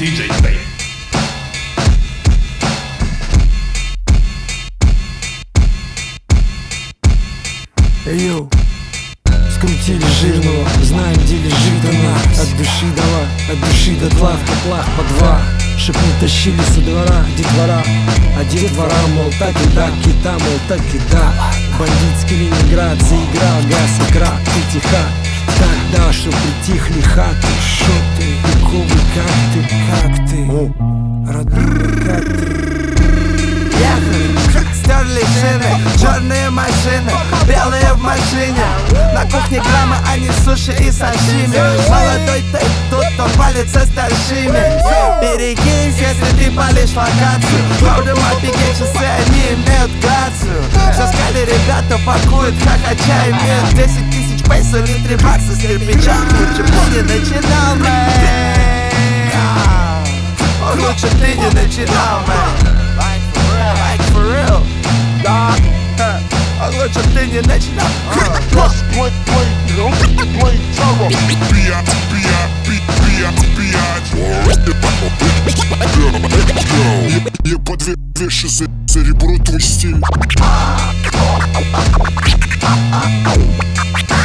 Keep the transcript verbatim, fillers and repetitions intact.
диджей Стейн. Йоу, скрутили жирного, знаем, где лежит она. От души дала, от души до тла, в котлах по два. Шепни тащили со двора, детвора. А детвора, мол, так и так, кита, мол, так и да. Бандитский Ленинград заиграл газ и крак, ты тиха. Тогда, что притихли хаты, шо ты, пиковый, как ты, как ты, родной, как ты. Стерли шины, черные машины, белые в машине. На кухне граммы, а не суши и сашими. Молодой ты тут, он палится старшими. Берегись, если ты палишь локацию. Правда, мопиги часы, они имеют грацию. Все скали ребята пакуют, хохоча имеют десять тысяч пейсов или три бакса с кирпича. Лучше бы не начинал, мэй. Лучше ты не начинал, мэй. Like for real, да, а лучше ты не начинал. Я подвешу за, за ребро твой стиль.